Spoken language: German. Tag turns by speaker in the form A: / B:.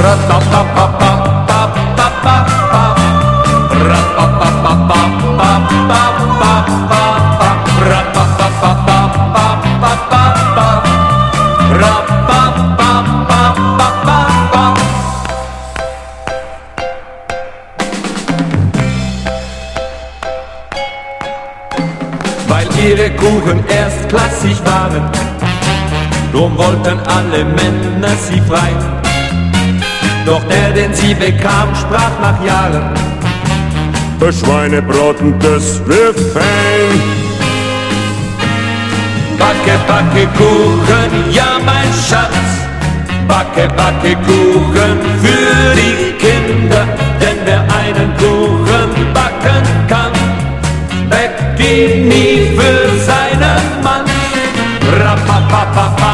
A: Weil ihre Kuchen erstklassig waren, drum wollten alle Männer sie frei. Doch der, den sie bekam, sprach nach Jahren:
B: Schweinebraten, das wird fein.
A: Backe, backe Kuchen, ja mein Schatz. Backe, backe Kuchen für die Kinder. Denn wer einen Kuchen backen kann, bäckt ihn nie für seinen Mann. Rapapapapa.